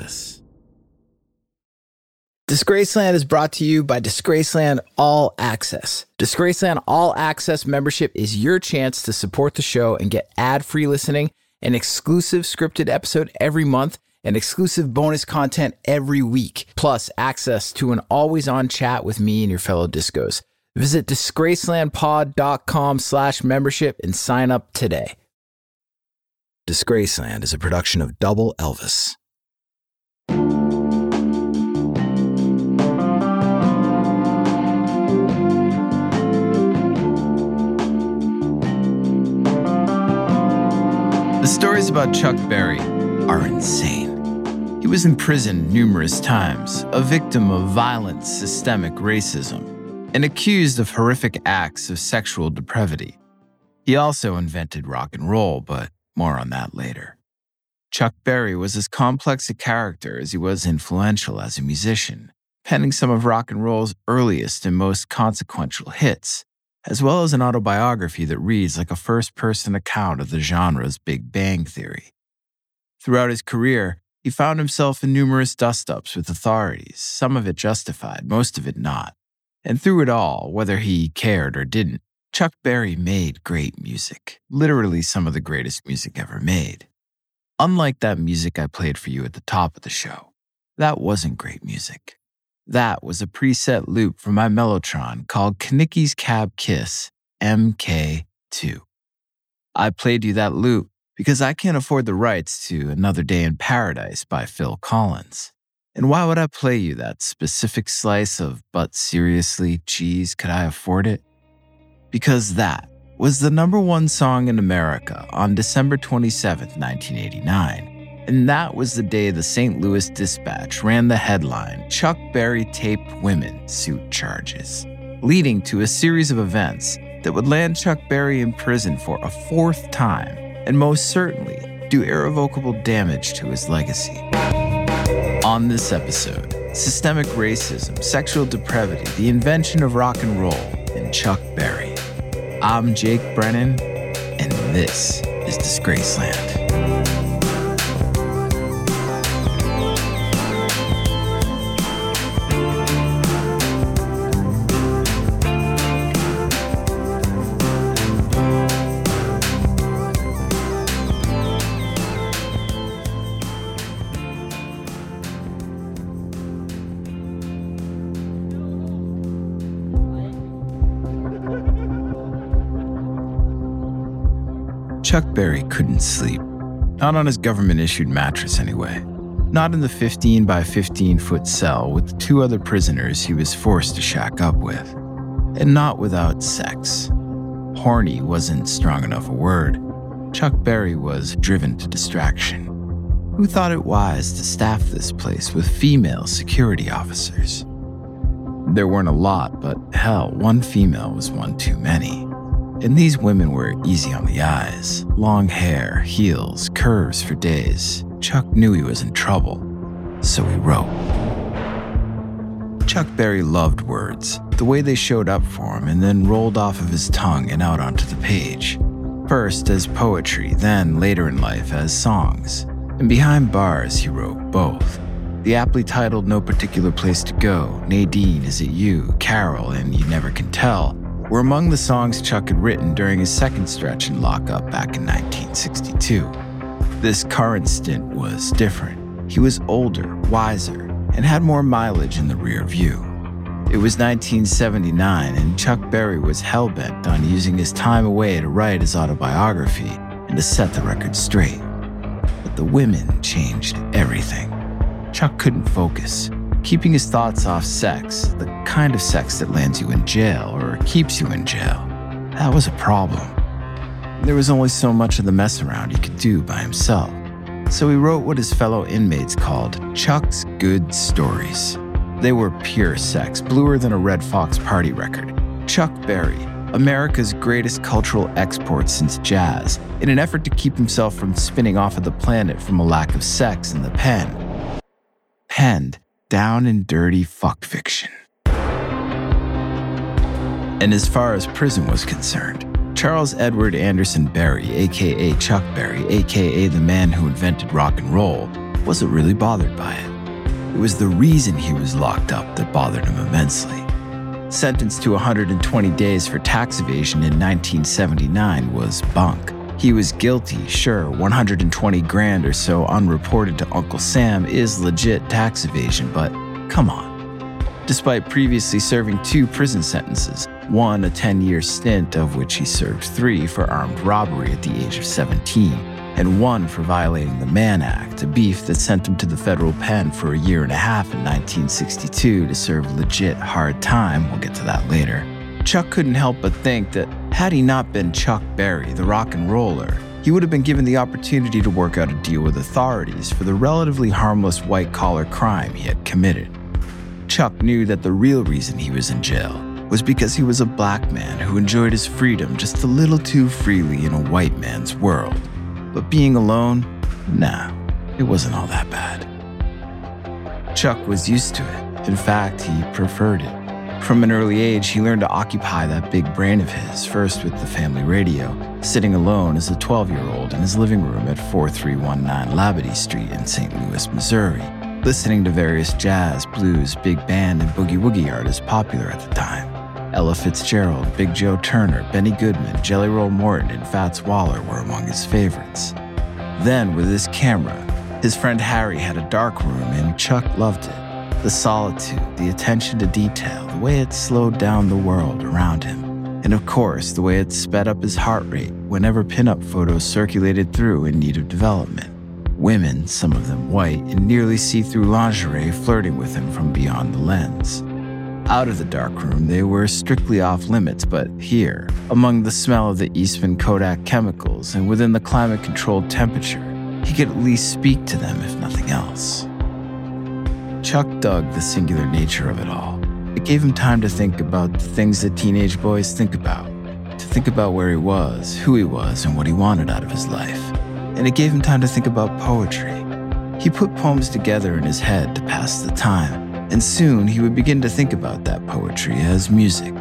Elvis. Disgraceland is brought to you by Disgraceland All Access. Disgraceland All Access membership is your chance to support the show and get ad-free listening, an exclusive scripted episode every month, and exclusive bonus content every week, plus access to an always-on chat with me and your fellow discos. Visit disgracelandpod.com/membership and sign up today. Disgraceland is a production of Double Elvis. The stories about Chuck Berry are insane. He was in prison numerous times, a victim of violent systemic racism, and accused of horrific acts of sexual depravity. He also invented rock and roll, but more on that later. Chuck Berry was as complex a character as he was influential as a musician, penning some of rock and roll's earliest and most consequential hits, as well as an autobiography that reads like a first-person account of the genre's Big Bang Theory. Throughout his career, he found himself in numerous dust-ups with authorities, some of it justified, most of it not. And through it all, whether he cared or didn't, Chuck Berry made great music, literally some of the greatest music ever made. Unlike that music I played for you at the top of the show, that wasn't great music. That was a preset loop from my Mellotron called Kanicki's Cab Kiss, MK2. I played you that loop because I can't afford the rights to Another Day in Paradise by Phil Collins. And why would I play you that specific slice of But Seriously Cheese? Could I afford it? Because that was the #1 song in America on December 27th, 1989. And that was the day the St. Louis Dispatch ran the headline, Chuck Berry Taped Women Suit Charges, leading to a series of events that would land Chuck Berry in prison for a 4th time and most certainly do irrevocable damage to his legacy. On this episode, systemic racism, sexual depravity, the invention of rock and roll, and Chuck Berry. I'm Jake Brennan, and this is Disgraceland. Chuck Berry couldn't sleep. Not on his government-issued mattress, anyway. Not in the 15 by 15-foot cell with the 2 other prisoners he was forced to shack up with. And not without sex. Horny wasn't strong enough a word. Chuck Berry was driven to distraction. Who thought it wise to staff this place with female security officers? There weren't a lot, but hell, 1 female was one too many. And these women were easy on the eyes. Long hair, heels, curves for days. Chuck knew he was in trouble, so he wrote. Chuck Berry loved words, the way they showed up for him and then rolled off of his tongue and out onto the page. First as poetry, then later in life as songs. And behind bars, he wrote both. The aptly titled No Particular Place to Go, Nadine, Is It You, Carol, and You Never Can Tell were among the songs Chuck had written during his second stretch in lockup back in 1962. This current stint was different. He was older, wiser, and had more mileage in the rear view. It was 1979, and Chuck Berry was hell-bent on using his time away to write his autobiography and to set the record straight. But the women changed everything. Chuck couldn't focus. Keeping his thoughts off sex, the kind of sex that lands you in jail or keeps you in jail, that was a problem. There was only so much of the mess around he could do by himself. So he wrote what his fellow inmates called Chuck's Good Stories. They were pure sex, bluer than a Red Fox party record. Chuck Berry, America's greatest cultural export since jazz, in an effort to keep himself from spinning off of the planet from a lack of sex in the pen. Penned down and dirty fuck fiction. And as far as prison was concerned, Charles Edward Anderson Berry, a.k.a. Chuck Berry, a.k.a. the man who invented rock and roll, wasn't really bothered by it. It was the reason he was locked up that bothered him immensely. Sentenced to 120 days for tax evasion in 1979 was bunk. He was guilty, sure, 120 grand or so unreported to Uncle Sam is legit tax evasion, but come on. Despite previously serving 2 prison sentences, one a 10-year stint of which he served 3 for armed robbery at the age of 17, and 1 for violating the Mann Act, a beef that sent him to the federal pen for a year and a half in 1962 to serve legit hard time, we'll get to that later. Chuck couldn't help but think that had he not been Chuck Berry, the rock and roller, he would have been given the opportunity to work out a deal with authorities for the relatively harmless white-collar crime he had committed. Chuck knew that the real reason he was in jail was because he was a black man who enjoyed his freedom just a little too freely in a white man's world. But being alone, nah, it wasn't all that bad. Chuck was used to it. In fact, he preferred it. From an early age, he learned to occupy that big brain of his, first with the family radio, sitting alone as a 12-year-old in his living room at 4319 Labadie Street in St. Louis, Missouri, listening to various jazz, blues, big band, and boogie-woogie artists popular at the time. Ella Fitzgerald, Big Joe Turner, Benny Goodman, Jelly Roll Morton, and Fats Waller were among his favorites. Then, with his camera, his friend Harry had a dark room, and Chuck loved it. The solitude, the attention to detail, the way it slowed down the world around him. And of course, the way it sped up his heart rate whenever pinup photos circulated through in need of development. Women, some of them white, in nearly see-through lingerie flirting with him from beyond the lens. Out of the dark room, they were strictly off limits, but here, among the smell of the Eastman Kodak chemicals and within the climate-controlled temperature, he could at least speak to them if nothing else. Chuck dug the singular nature of it all. It gave him time to think about the things that teenage boys think about, to think about where he was, who he was, and what he wanted out of his life. And it gave him time to think about poetry. He put poems together in his head to pass the time, and soon he would begin to think about that poetry as music.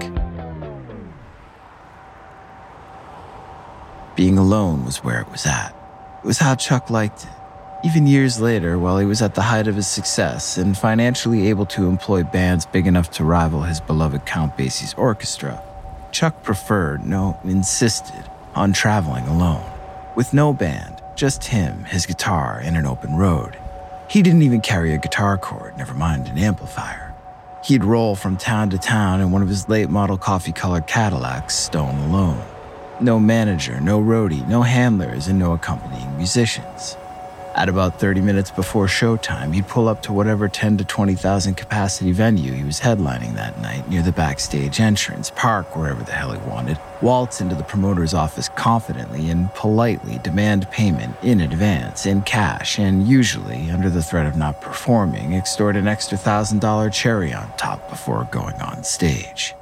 Being alone was where it was at. It was how Chuck liked it. Even years later, while he was at the height of his success and financially able to employ bands big enough to rival his beloved Count Basie's orchestra, Chuck insisted on traveling alone. With no band, just him, his guitar, and an open road. He didn't even carry a guitar cord, never mind an amplifier. He'd roll from town to town in one of his late-model coffee-colored Cadillacs, stone alone. No manager, no roadie, no handlers, and no accompanying musicians. At about 30 minutes before showtime, he'd pull up to whatever 10 to 20,000 capacity venue he was headlining that night near the backstage entrance, park wherever the hell he wanted, waltz into the promoter's office confidently and politely demand payment in advance, in cash, and usually, under the threat of not performing, extort an extra $1,000 cherry on top before going on stage.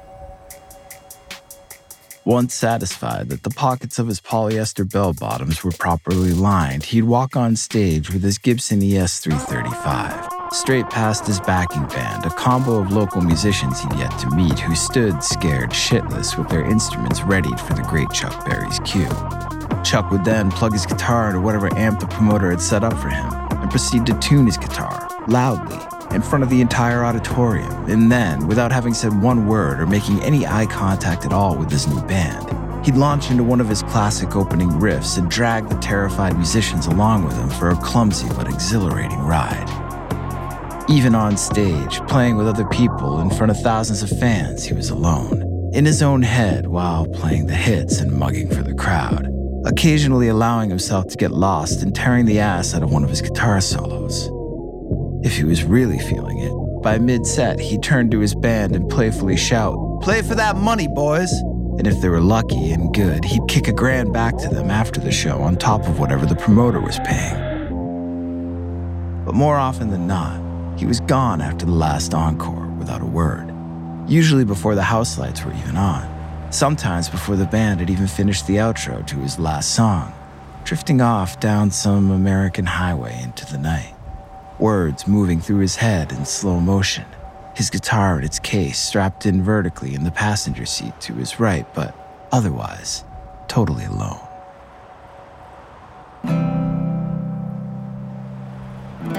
Once satisfied that the pockets of his polyester bell-bottoms were properly lined, he'd walk on stage with his Gibson ES-335, straight past his backing band, a combo of local musicians he'd yet to meet who stood scared shitless with their instruments readied for the great Chuck Berry's cue. Chuck would then plug his guitar into whatever amp the promoter had set up for him and proceed to tune his guitar, loudly, in front of the entire auditorium, and then, without having said one word or making any eye contact at all with his new band, he'd launch into one of his classic opening riffs and drag the terrified musicians along with him for a clumsy but exhilarating ride. Even on stage, playing with other people in front of thousands of fans, he was alone, in his own head while playing the hits and mugging for the crowd, occasionally allowing himself to get lost and tearing the ass out of one of his guitar solos. If he was really feeling it, by mid-set, he'd turn to his band and playfully shout, "Play for that money, boys!" And if they were lucky and good, he'd kick $1,000 back to them after the show on top of whatever the promoter was paying. But more often than not, he was gone after the last encore without a word, usually before the house lights were even on, sometimes before the band had even finished the outro to his last song, drifting off down some American highway into the night. Words moving through his head in slow motion, his guitar in its case strapped in vertically in the passenger seat to his right, but otherwise, totally alone.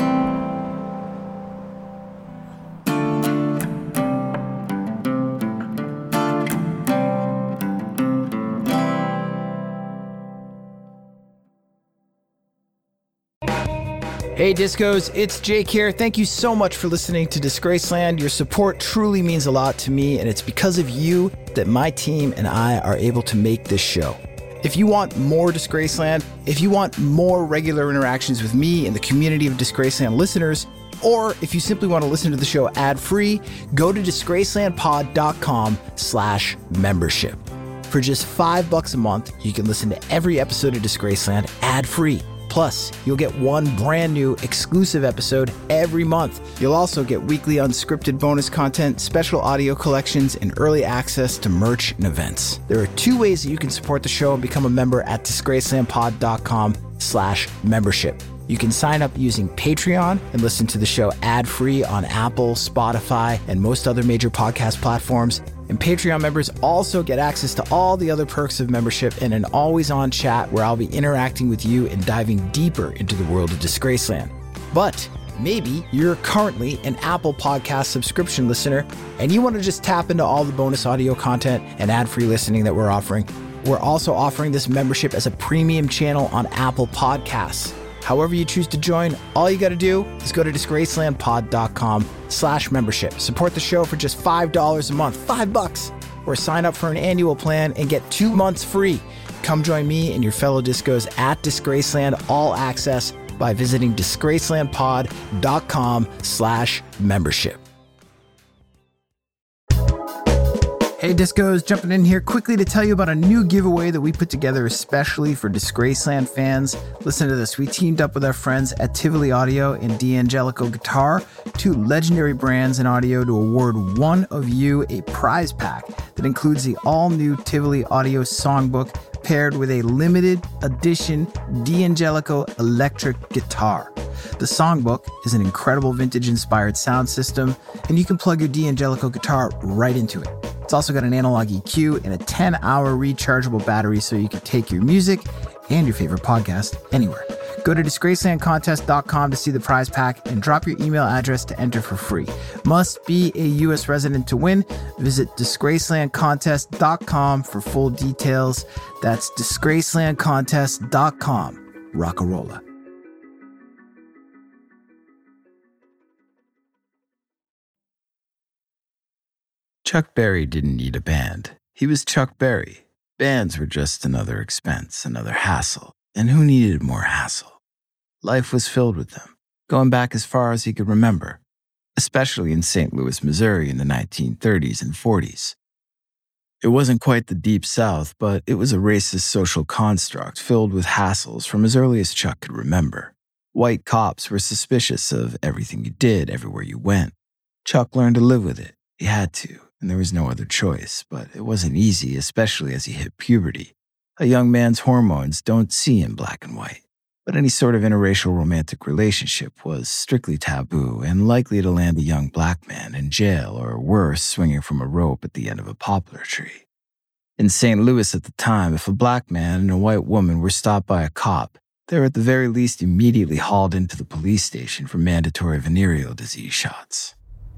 Hey Discos, it's Jake here. Thank you so much for listening to Disgraceland. Your support truly means a lot to me, and it's because of you that my team and I are able to make this show. If you want more Disgraceland, if you want more regular interactions with me and the community of Disgraceland listeners, or if you simply want to listen to the show ad-free, go to disgracelandpod.com/membership. For just $5 a month, you can listen to every episode of Disgraceland ad-free. Plus, you'll get one brand new exclusive episode every month. You'll also get weekly unscripted bonus content, special audio collections, and early access to merch and events. There are 2 ways that you can support the show and become a member at disgracelandpod.com/membership. You can sign up using Patreon and listen to the show ad-free on Apple, Spotify, and most other major podcast platforms. And Patreon members also get access to all the other perks of membership and an always-on chat where I'll be interacting with you and diving deeper into the world of Disgraceland. But maybe you're currently an Apple Podcast subscription listener and you want to just tap into all the bonus audio content and ad-free listening that we're offering. We're also offering this membership as a premium channel on Apple Podcasts. However you choose to join, all you got to do is go to disgracelandpod.com/membership. Support the show for just $5 a month, $5, or sign up for an annual plan and get 2 months free. Come join me and your fellow discos at Disgraceland All Access by visiting disgracelandpod.com/membership. Hey Discos, jumping in here quickly to tell you about a new giveaway that we put together especially for Disgraceland fans. Listen to this. We teamed up with our friends at Tivoli Audio and D'Angelico Guitar, 2 legendary brands in audio, to award one of you a prize pack that includes the all-new Tivoli Audio songbook paired with a limited edition D'Angelico electric guitar. The songbook is an incredible vintage-inspired sound system, and you can plug your D'Angelico guitar right into it. It's also got an analog EQ and a 10-hour rechargeable battery so you can take your music and your favorite podcast anywhere. Go to disgracelandcontest.com to see the prize pack and drop your email address to enter for free. Must be a U.S. resident to win. Visit disgracelandcontest.com for full details. That's disgracelandcontest.com. Rockarola. Chuck Berry didn't need a band. He was Chuck Berry. Bands were just another expense, another hassle. And who needed more hassle? Life was filled with them, going back as far as he could remember, especially in St. Louis, Missouri in the 1930s and 40s. It wasn't quite the Deep South, but it was a racist social construct filled with hassles from as early as Chuck could remember. White cops were suspicious of everything you did, everywhere you went. Chuck learned to live with it. He had to. And there was no other choice, but it wasn't easy, especially as he hit puberty. A young man's hormones don't see in black and white, but any sort of interracial romantic relationship was strictly taboo and likely to land a young black man in jail or worse, swinging from a rope at the end of a poplar tree. In St. Louis at the time, if a black man and a white woman were stopped by a cop, they were at the very least immediately hauled into the police station for mandatory venereal disease shots.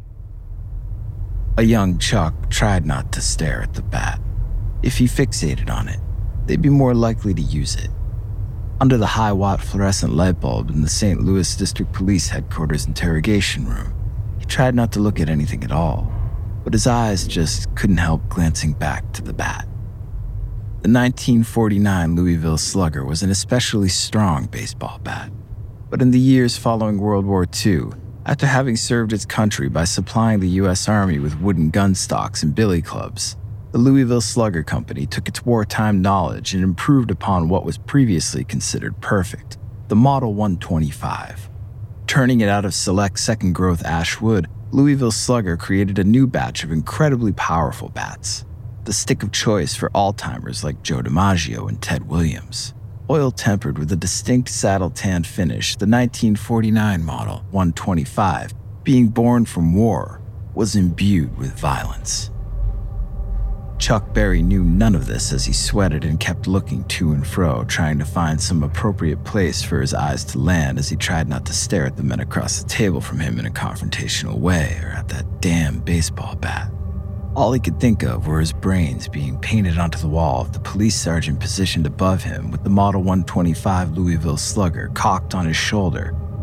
A young Chuck tried not to stare at the bat. If he fixated on it, they'd be more likely to use it. Under the high-watt fluorescent light bulb in the St. Louis District Police Headquarters interrogation room, he tried not to look at anything at all, but his eyes just couldn't help glancing back to the bat. The 1949 Louisville Slugger was an especially strong baseball bat, but in the years following World War II, after having served its country by supplying the U.S. Army with wooden gun stocks and billy clubs, the Louisville Slugger Company took its wartime knowledge and improved upon what was previously considered perfect, the Model 125. Turning it out of select second-growth ash wood, Louisville Slugger created a new batch of incredibly powerful bats, the stick of choice for all-timers like Joe DiMaggio and Ted Williams. Oil-tempered with a distinct saddle-tanned finish, the 1949 Model 125, being born from war, was imbued with violence. Chuck Berry knew none of this as he sweated and kept looking to and fro, trying to find some appropriate place for his eyes to land as he tried not to stare at the men across the table from him in a confrontational way or at that damn baseball bat. All he could think of were his brains being painted onto the wall of the police sergeant positioned above him with the Model 125 Louisville Slugger cocked on his shoulder,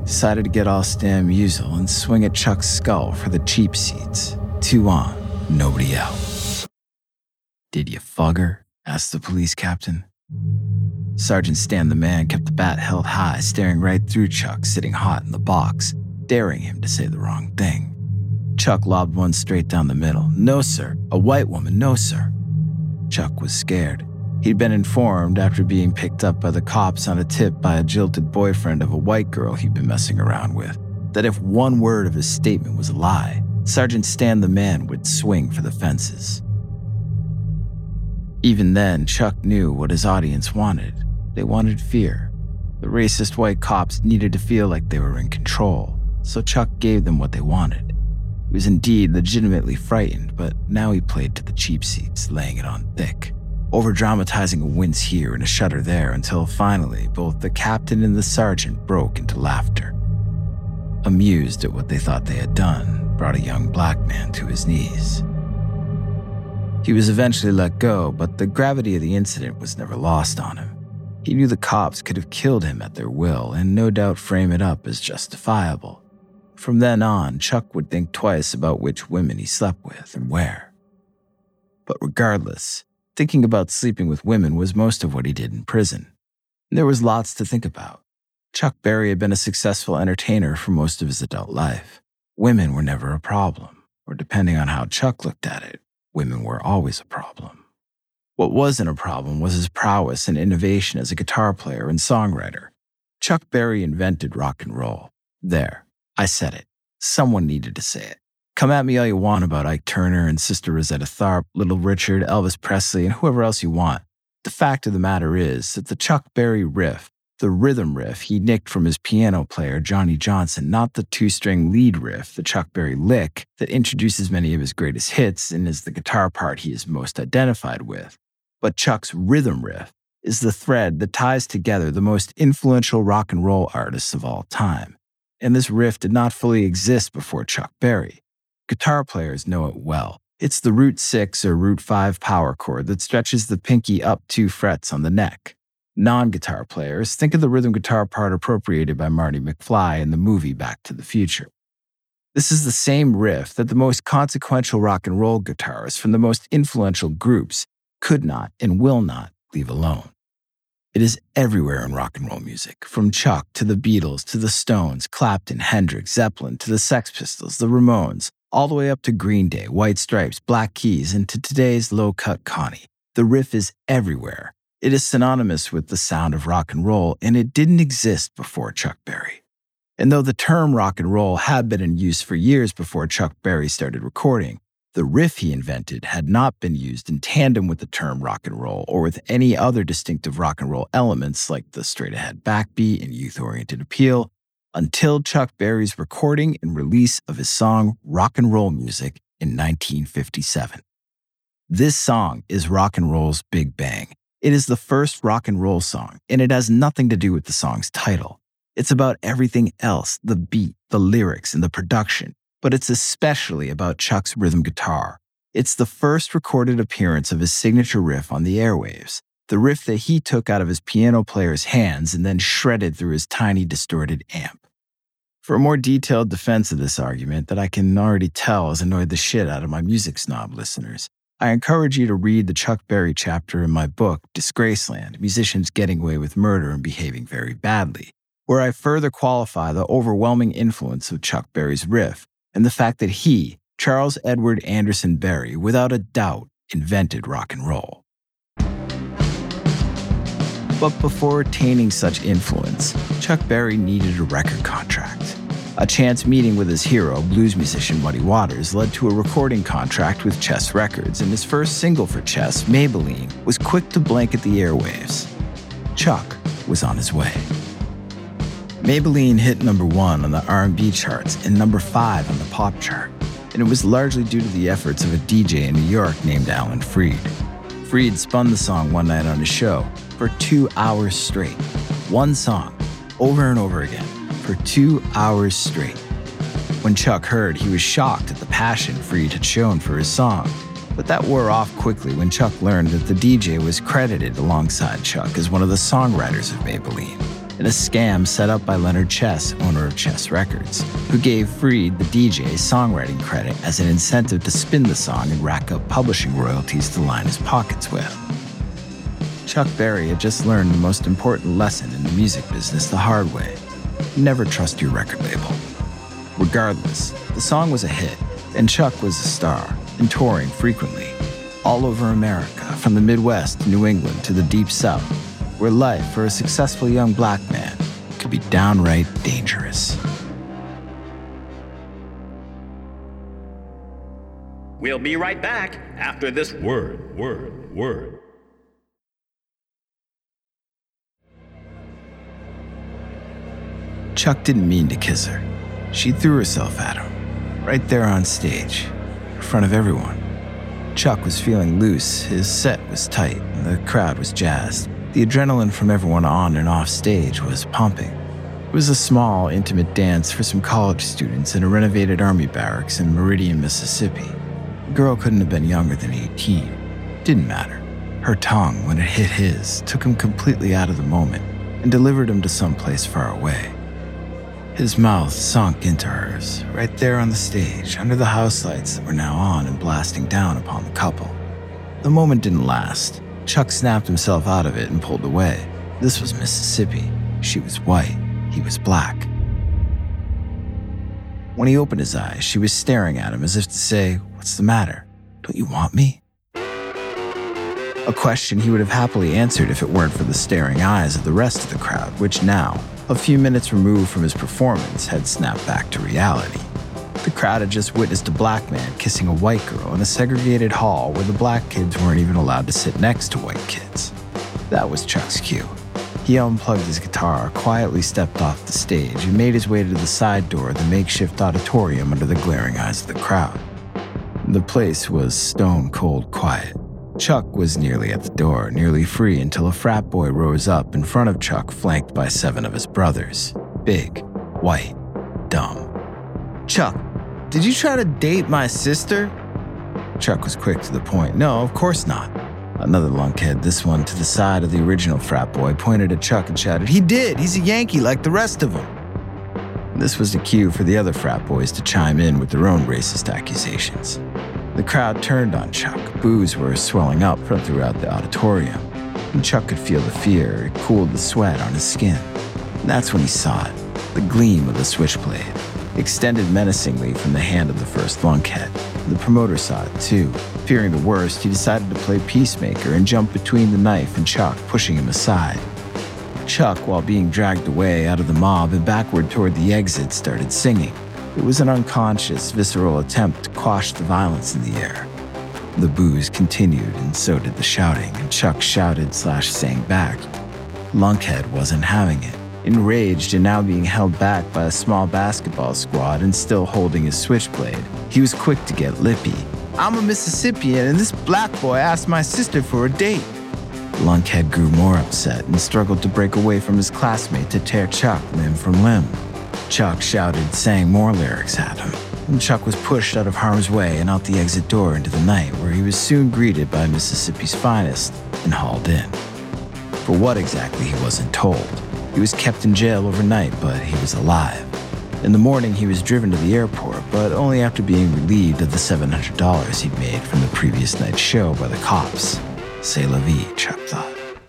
decided to get all Stamusel and swing at Chuck's skull for the cheap seats. 2 on, nobody out. "Did you fug her?" asked the police captain. Sergeant Stan the man kept the bat held high, staring right through Chuck sitting hot in the box, daring him to say the wrong thing. Chuck lobbed one straight down the middle. "No, sir. A white woman, no, sir." Chuck was scared. He'd been informed after being picked up by the cops on a tip by a jilted boyfriend of a white girl he'd been messing around with, that if one word of his statement was a lie, Sergeant Stan the man would swing for the fences. Even then, Chuck knew what his audience wanted. They wanted fear. The racist white cops needed to feel like they were in control, so Chuck gave them what they wanted. He was indeed legitimately frightened, but now he played to the cheap seats, laying it on thick, over-dramatizing a wince here and a shudder there until finally both the captain and the sergeant broke into laughter. Amused at what they thought they had done, brought a young black man to his knees. He was eventually let go, but the gravity of the incident was never lost on him. He knew the cops could have killed him at their will and no doubt frame it up as justifiable. From then on, Chuck would think twice about which women he slept with and where. But regardless, thinking about sleeping with women was most of what he did in prison. There was lots to think about. Chuck Berry had been a successful entertainer for most of his adult life. Women were never a problem, or depending on how Chuck looked at it, women were always a problem. What wasn't a problem was his prowess and innovation as a guitar player and songwriter. Chuck Berry invented rock and roll. There, I said it. Someone needed to say it. Come at me all you want about Ike Turner and Sister Rosetta Tharpe, Little Richard, Elvis Presley, and whoever else you want. The fact of the matter is that the Chuck Berry riff, the rhythm riff he nicked from his piano player Johnny Johnson, not the 2-string lead riff, the Chuck Berry lick, that introduces many of his greatest hits and is the guitar part he is most identified with. But Chuck's rhythm riff is the thread that ties together the most influential rock and roll artists of all time. And this riff did not fully exist before Chuck Berry. Guitar players know it well. It's the root 6 or root 5 power chord that stretches the pinky up 2 frets on the neck. Non-guitar players think of the rhythm guitar part appropriated by Marty McFly in the movie Back to the Future. This is the same riff that the most consequential rock and roll guitarists from the most influential groups could not and will not leave alone. It is everywhere in rock and roll music, from Chuck to the Beatles to the Stones, Clapton, Hendrix, Zeppelin to the Sex Pistols, the Ramones, all the way up to Green Day, White Stripes, Black Keys, and to today's low-cut Connie. The riff is everywhere. It is synonymous with the sound of rock and roll, and it didn't exist before Chuck Berry. And though the term rock and roll had been in use for years before Chuck Berry started recording, the riff he invented had not been used in tandem with the term rock and roll or with any other distinctive rock and roll elements like the straight-ahead backbeat and youth-oriented appeal until Chuck Berry's recording and release of his song Rock and Roll Music in 1957. This song is rock and roll's Big Bang. It is the first rock and roll song, and it has nothing to do with the song's title. It's about everything else, the beat, the lyrics, and the production. But it's especially about Chuck's rhythm guitar. It's the first recorded appearance of his signature riff on the airwaves, the riff that he took out of his piano player's hands and then shredded through his tiny distorted amp. For a more detailed defense of this argument that I can already tell has annoyed the shit out of my music snob listeners, I encourage you to read the Chuck Berry chapter in my book, Disgraceland, Musicians Getting Away with Murder and Behaving Very Badly, where I further qualify the overwhelming influence of Chuck Berry's riff and the fact that he, Charles Edward Anderson Berry, without a doubt, invented rock and roll. But before attaining such influence, Chuck Berry needed a record contract. A chance meeting with his hero, blues musician Muddy Waters, led to a recording contract with Chess Records, and his first single for Chess, Maybelline, was quick to blanket the airwaves. Chuck was on his way. Maybelline hit number 1 on the R&B charts and number 5 on the pop chart, and it was largely due to the efforts of a DJ in New York named Alan Freed. Freed spun the song one night on his show for 2 hours straight. One song, over and over again, for 2 hours straight. When Chuck heard, he was shocked at the passion Freed had shown for his song, but that wore off quickly when Chuck learned that the DJ was credited alongside Chuck as one of the songwriters of Maybelline. in a scam set up by Leonard Chess, owner of Chess Records, who gave Freed, the DJ, songwriting credit as an incentive to spin the song and rack up publishing royalties to line his pockets with. Chuck Berry had just learned the most important lesson in the music business the hard way. Never trust your record label. Regardless, the song was a hit, and Chuck was a star, and touring frequently, all over America, from the Midwest to New England to the Deep South, where life for a successful young black man could be downright dangerous. We'll be right back after this word. Chuck didn't mean to kiss her. She threw herself at him, right there on stage, in front of everyone. Chuck was feeling loose, his set was tight, and the crowd was jazzed. The adrenaline from everyone on and off stage was pumping. It was a small, intimate dance for some college students in a renovated army barracks in Meridian, Mississippi. The girl couldn't have been younger than 18. Didn't matter. Her tongue, when it hit his, took him completely out of the moment and delivered him to someplace far away. His mouth sunk into hers, right there on the stage, under the house lights that were now on and blasting down upon the couple. The moment didn't last. Chuck snapped himself out of it and pulled away. This was Mississippi. She was white. He was black. When he opened his eyes, she was staring at him as if to say, "What's the matter? Don't you want me?" A question he would have happily answered if it weren't for the staring eyes of the rest of the crowd, which now, a few minutes removed from his performance, had snapped back to reality. The crowd had just witnessed a black man kissing a white girl in a segregated hall where the black kids weren't even allowed to sit next to white kids. That was Chuck's cue. He unplugged his guitar, quietly stepped off the stage, and made his way to the side door of the makeshift auditorium under the glaring eyes of the crowd. The place was stone cold quiet. Chuck was nearly at the door, nearly free, until a frat boy rose up in front of Chuck, flanked by 7 of his brothers. Big, white, dumb. "Chuck, did you try to date my sister?" Chuck was quick to the point. "No, of course not." Another lunkhead, this one to the side of the original frat boy, pointed at Chuck and shouted, "He did! He's a Yankee like the rest of them." This was the cue for the other frat boys to chime in with their own racist accusations. The crowd turned on Chuck. Boos were swelling up from throughout the auditorium, and Chuck could feel the fear. It cooled the sweat on his skin. And that's when he saw it, the gleam of the switchblade, extended menacingly from the hand of the first lunkhead. The promoter saw it too. Fearing the worst, he decided to play peacemaker and jump between the knife and Chuck, pushing him aside. Chuck, while being dragged away out of the mob and backward toward the exit, started singing. It was an unconscious, visceral attempt to quash the violence in the air. The boos continued, and so did the shouting, and Chuck shouted/sang back. Lunkhead wasn't having it. Enraged and now being held back by a small basketball squad and still holding his switchblade, he was quick to get lippy. "I'm a Mississippian, and this black boy asked my sister for a date." Lunkhead grew more upset and struggled to break away from his classmate to tear Chuck limb from limb. Chuck shouted, sang more lyrics at him, and Chuck was pushed out of harm's way and out the exit door into the night, where he was soon greeted by Mississippi's finest and hauled in. For what exactly, he wasn't told. He was kept in jail overnight, but he was alive. In the morning, he was driven to the airport, but only after being relieved of the $700 he'd made from the previous night's show by the cops. C'est la vie, Chuck thought.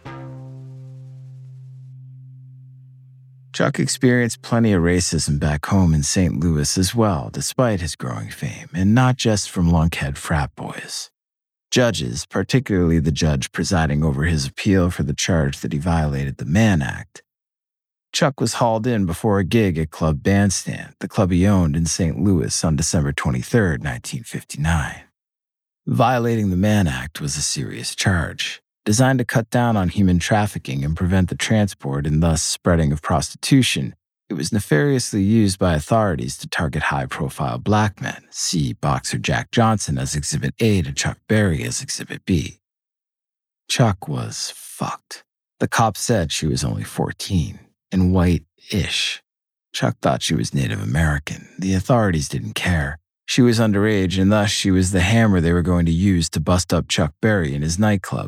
Chuck experienced plenty of racism back home in St. Louis as well, despite his growing fame, and not just from lunkhead frat boys. Judges, particularly the judge presiding over his appeal for the charge that he violated the Mann Act. Chuck was hauled in before a gig at Club Bandstand, the club he owned in St. Louis, on December 23, 1959. Violating the Mann Act was a serious charge, designed to cut down on human trafficking and prevent the transport and thus spreading of prostitution. It was nefariously used by authorities to target high-profile black men. See boxer Jack Johnson as Exhibit A to Chuck Berry as Exhibit B. Chuck was fucked. The cop said she was only 14 and white-ish. Chuck thought she was Native American. The authorities didn't care. She was underage, and thus she was the hammer they were going to use to bust up Chuck Berry in his nightclub.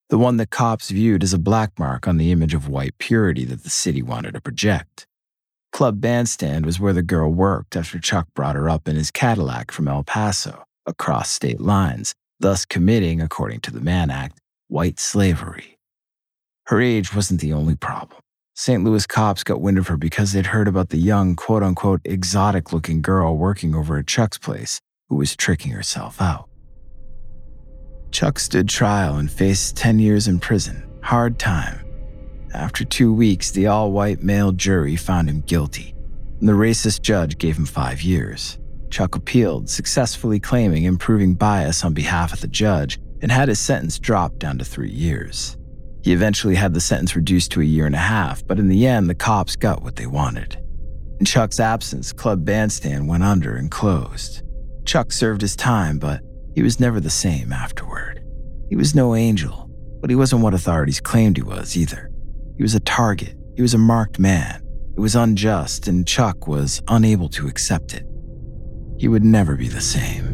the one that cops viewed as a black mark on the image of white purity that the city wanted to project. Club Bandstand was where the girl worked after Chuck brought her up in his Cadillac from El Paso, across state lines, thus committing, according to the Mann Act, white slavery. Her age wasn't the only problem. St. Louis cops got wind of her because they'd heard about the young, quote-unquote, exotic-looking girl working over at Chuck's place who was tricking herself out. Chuck stood trial and faced 10 years in prison, hard time. After 2 weeks, the all-white male jury found him guilty, and the racist judge gave him 5 years. Chuck appealed, successfully claiming and proving bias on behalf of the judge, and had his sentence dropped down to 3 years. He eventually had the sentence reduced to 1.5 years, but in the end, the cops got what they wanted. In Chuck's absence, Club Bandstand went under and closed. Chuck served his time, but he was never the same afterward. He was no angel, but he wasn't what authorities claimed he was either. He was a target. He was a marked man. It was unjust, and Chuck was unable to accept it. He would never be the same.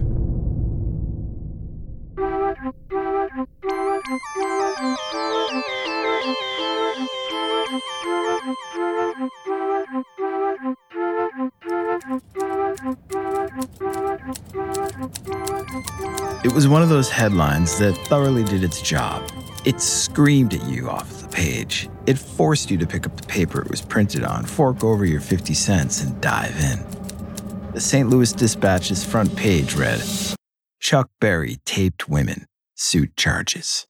It was one of those headlines that thoroughly did its job. It screamed at you off the page. It forced you to pick up the paper it was printed on, fork over your 50 cents, and dive in. The St. Louis Dispatch's front page read, "Chuck Berry taped women, suit charges."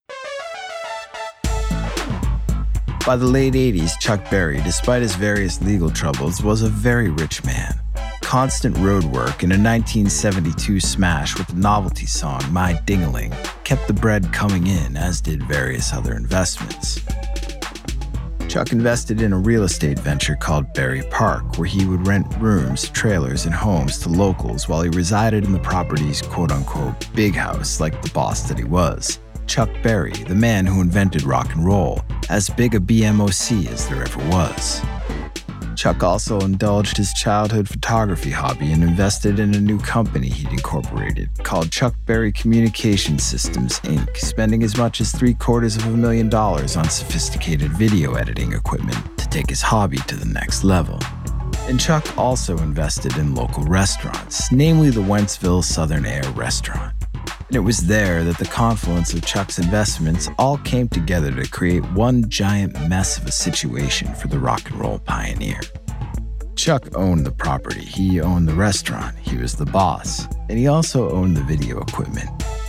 By the late 80s, Chuck Berry, despite his various legal troubles, was a very rich man. Constant road work and a 1972 smash with the novelty song My Ding-a-Ling kept the bread coming in, as did various other investments. Chuck invested in a real estate venture called Berry Park, where he would rent rooms, trailers, and homes to locals while he resided in the property's quote-unquote big house like the boss that he was. Chuck Berry, the man who invented rock and roll, as big a BMOC as there ever was. Chuck also indulged his childhood photography hobby and invested in a new company he'd incorporated called Chuck Berry Communications Systems, Inc., spending as much as $750,000 on sophisticated video editing equipment to take his hobby to the next level. And Chuck also invested in local restaurants, namely the Wentzville Southern Air restaurant. And it was there that the confluence of Chuck's investments all came together to create one giant mess of a situation for the rock and roll pioneer. Chuck owned the property, he owned the restaurant, he was the boss, and he also owned the video equipment.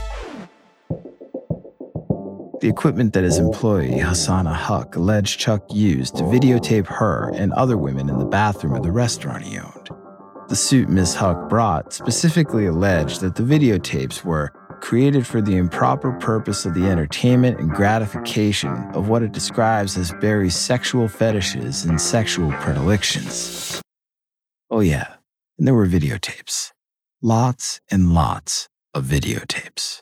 The equipment that his employee, Hassana Huck, alleged Chuck used to videotape her and other women in the bathroom of the restaurant he owned. The suit Ms. Huck brought specifically alleged that the videotapes were created for the improper purpose of the entertainment and gratification of what it describes as Berry's sexual fetishes and sexual predilections. Oh yeah, and there were videotapes. Lots and lots of videotapes.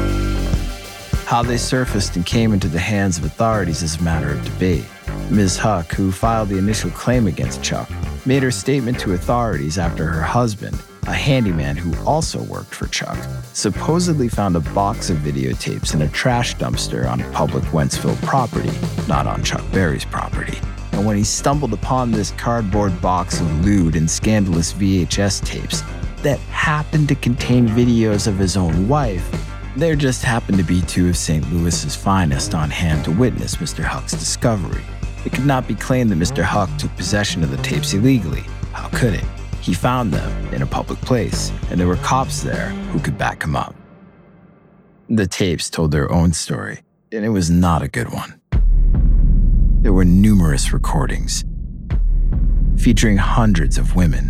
How they surfaced and came into the hands of authorities is a matter of debate. Ms. Huck, who filed the initial claim against Chuck, made her statement to authorities after her husband, a handyman who also worked for Chuck, supposedly found a box of videotapes in a trash dumpster on public Wentzville property, not on Chuck Berry's property. And when he stumbled upon this cardboard box of lewd and scandalous VHS tapes that happened to contain videos of his own wife, there just happened to be two of St. Louis's finest on hand to witness Mr. Huck's discovery. It could not be claimed that Mr. Huck took possession of the tapes illegally. How could it? He found them in a public place, and there were cops there who could back him up. The tapes told their own story, and it was not a good one. There were numerous recordings featuring hundreds of women,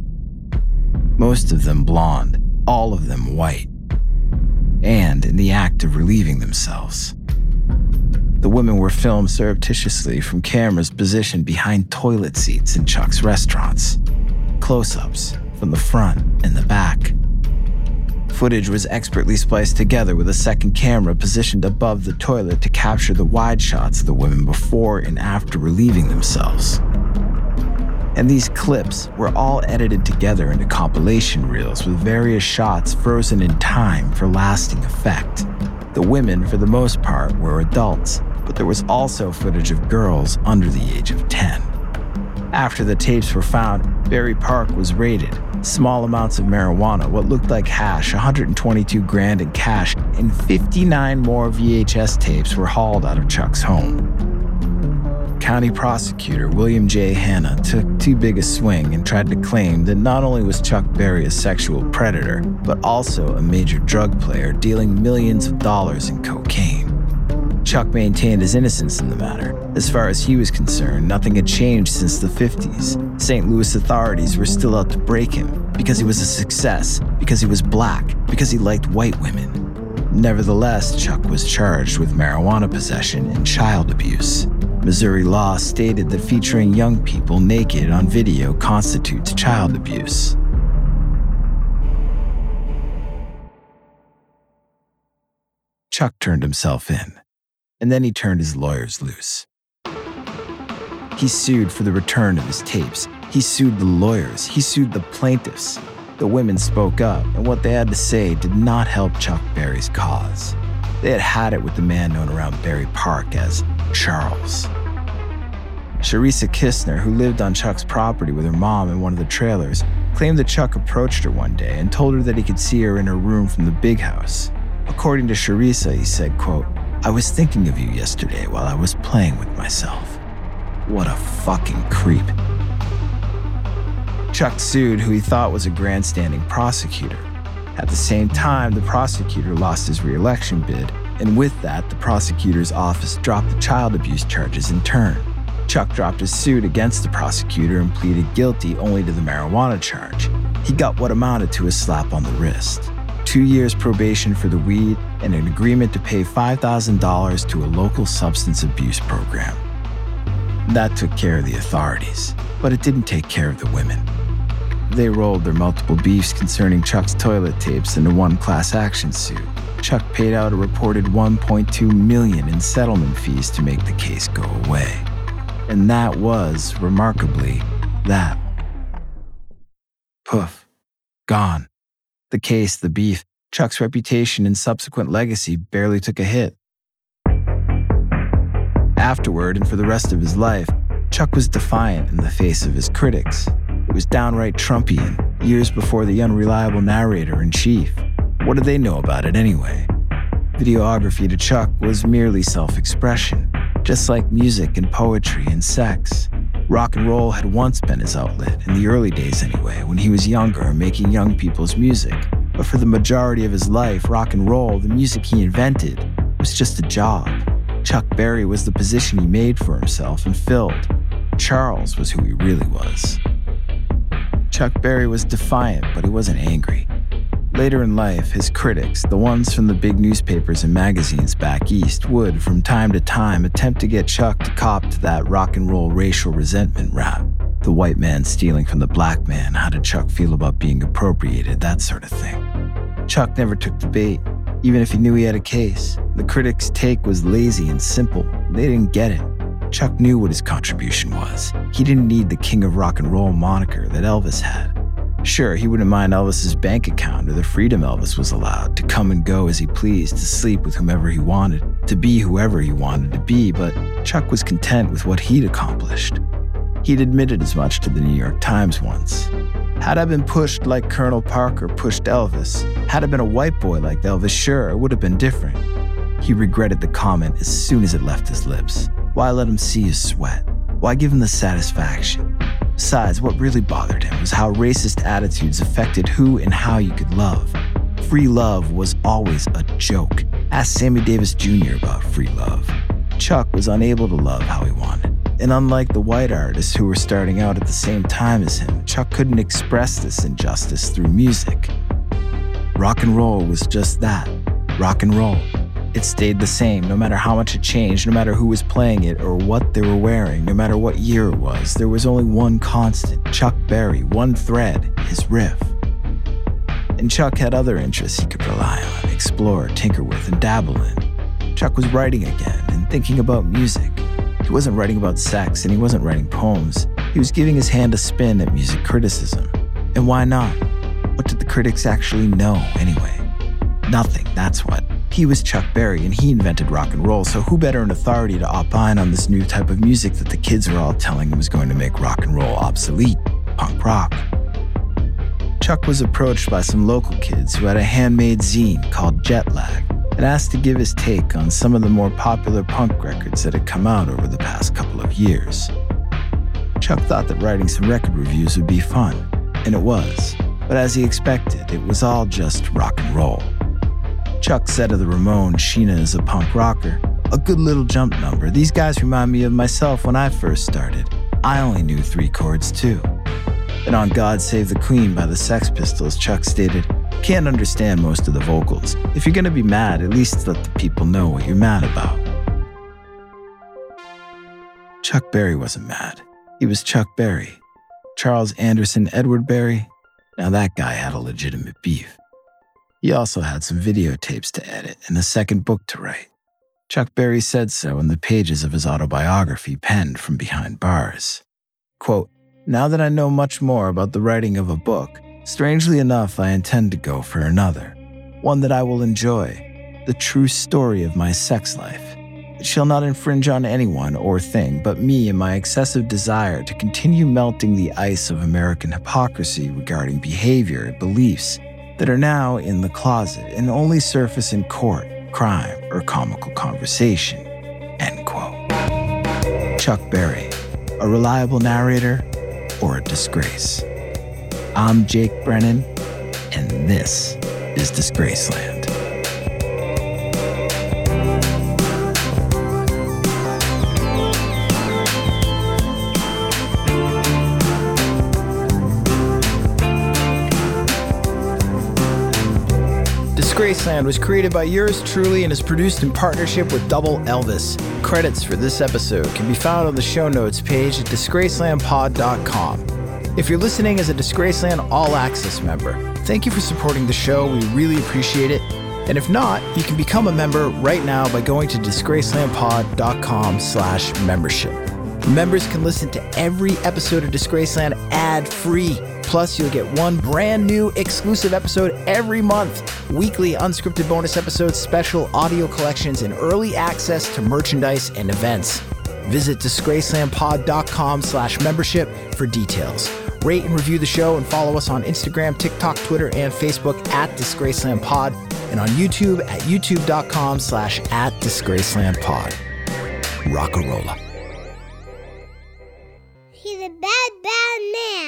most of them blonde, all of them white, and in the act of relieving themselves. The women were filmed surreptitiously from cameras positioned behind toilet seats in Chuck's restaurants. Close-ups from the front and the back. Footage was expertly spliced together with a second camera positioned above the toilet to capture the wide shots of the women before and after relieving themselves. And these clips were all edited together into compilation reels with various shots frozen in time for lasting effect. The women, for the most part, were adults, but there was also footage of girls under the age of 10. After the tapes were found, Berry Park was raided. Small amounts of marijuana, what looked like hash, $122,000 in cash, and 59 more VHS tapes were hauled out of Chuck's home. County prosecutor William J. Hanna took too big a swing and tried to claim that not only was Chuck Berry a sexual predator, but also a major drug player dealing millions of dollars in cocaine. Chuck maintained his innocence in the matter. As far as he was concerned, nothing had changed since the 50s. St. Louis authorities were still out to break him because he was a success, because he was black, because he liked white women. Nevertheless, Chuck was charged with marijuana possession and child abuse. Missouri law stated that featuring young people naked on video constitutes child abuse. Chuck turned himself in, and then he turned his lawyers loose. He sued for the return of his tapes. He sued the lawyers. He sued the plaintiffs. The women spoke up, and what they had to say did not help Chuck Berry's cause. They had had it with the man known around Berry Park as Charles. Sharisa Kistner, who lived on Chuck's property with her mom in one of the trailers, claimed that Chuck approached her one day and told her that he could see her in her room from the big house. According to Sharisa, he said, quote, "I was thinking of you yesterday while I was playing with myself." What a fucking creep. Chuck sued who he thought was a grandstanding prosecutor. At the same time, the prosecutor lost his re-election bid, and with that, the prosecutor's office dropped the child abuse charges in turn. Chuck dropped his suit against the prosecutor and pleaded guilty only to the marijuana charge. He got what amounted to a slap on the wrist. 2 years probation for the weed and an agreement to pay $5,000 to a local substance abuse program. That took care of the authorities, but it didn't take care of the women. They rolled their multiple beefs concerning Chuck's toilet tapes into one class action suit. Chuck paid out a reported $1.2 million in settlement fees to make the case go away. And that was, remarkably, that. Poof. Gone. The case, the beef, Chuck's reputation and subsequent legacy barely took a hit. Afterward, and for the rest of his life, Chuck was defiant in the face of his critics. It was downright Trumpian, years before the unreliable narrator-in-chief. What did they know about it anyway? Videography to Chuck was merely self-expression, just like music and poetry and sex. Rock and roll had once been his outlet, in the early days anyway, when he was younger and making young people's music. But for the majority of his life, rock and roll, the music he invented, was just a job. Chuck Berry was the position he made for himself and filled. Charles was who he really was. Chuck Berry was defiant, but he wasn't angry. Later in life, his critics, the ones from the big newspapers and magazines back east, would, from time to time, attempt to get Chuck to cop to that rock and roll racial resentment rap. The white man stealing from the black man, how did Chuck feel about being appropriated, that sort of thing. Chuck never took the bait, even if he knew he had a case. The critics' take was lazy and simple. They didn't get it. Chuck knew what his contribution was. He didn't need the king of rock and roll moniker that Elvis had. Sure, he wouldn't mind Elvis's bank account or the freedom Elvis was allowed to come and go as he pleased, to sleep with whomever he wanted, to be whoever he wanted to be, but Chuck was content with what he'd accomplished. He'd admitted as much to the New York Times once. Had I been pushed like Colonel Parker pushed Elvis, had I been a white boy like Elvis, sure, it would have been different. He regretted the comment as soon as it left his lips. Why let him see his sweat? Why give him the satisfaction? Besides, what really bothered him was how racist attitudes affected who and how you could love. Free love was always a joke. Ask Sammy Davis Jr. about free love. Chuck was unable to love how he wanted. And unlike the white artists who were starting out at the same time as him, Chuck couldn't express this injustice through music. Rock and roll was just that, rock and roll. It stayed the same, no matter how much it changed, no matter who was playing it or what they were wearing, no matter what year it was. There was only one constant, Chuck Berry, one thread, his riff. And Chuck had other interests he could rely on, explore, tinker with, and dabble in. Chuck was writing again and thinking about music. He wasn't writing about sex and he wasn't writing poems. He was giving his hand a spin at music criticism. And why not? What did the critics actually know anyway? Nothing, that's what. He was Chuck Berry, and he invented rock and roll, so who better an authority to opine on this new type of music that the kids were all telling him was going to make rock and roll obsolete, punk rock. Chuck was approached by some local kids who had a handmade zine called Jet Lag and asked to give his take on some of the more popular punk records that had come out over the past couple of years. Chuck thought that writing some record reviews would be fun, and it was, but as he expected, it was all just rock and roll. Chuck said of the Ramones, Sheena is a punk rocker, a good little jump number. These guys remind me of myself when I first started. I only knew 3 chords too. And on God Save the Queen by the Sex Pistols, Chuck stated, can't understand most of the vocals. If you're gonna be mad, at least let the people know what you're mad about. Chuck Berry wasn't mad. He was Chuck Berry. Charles Anderson Edward Berry, now that guy had a legitimate beef. He also had some videotapes to edit and a second book to write. Chuck Berry said so in the pages of his autobiography penned from behind bars. Quote, now that I know much more about the writing of a book, strangely enough, I intend to go for another, one that I will enjoy, the true story of my sex life. It shall not infringe on anyone or thing but me and my excessive desire to continue melting the ice of American hypocrisy regarding behavior and beliefs that are now in the closet and only surface in court, crime, or comical conversation, end quote. Chuck Berry, a reliable narrator or a disgrace? I'm Jake Brennan, and this is Disgraceland. Disgraceland was created by yours truly and is produced in partnership with Double Elvis. Credits for this episode can be found on the show notes page at disgracelandpod.com. If you're listening as a Disgraceland All Access member, thank you for supporting the show. We really appreciate it. And if not, you can become a member right now by going to disgracelandpod.com/membership. Members can listen to every episode of Disgraceland ad-free. Plus, you'll get one brand new exclusive episode every month, weekly unscripted bonus episodes, special audio collections, and early access to merchandise and events. Visit disgracelandpod.com/membership for details. Rate and review the show and follow us on Instagram, TikTok, Twitter, and Facebook at DisgracelandPod and on YouTube at youtube.com/@DisgracelandPod. Rock-a-rolla. He's a bad, bad man.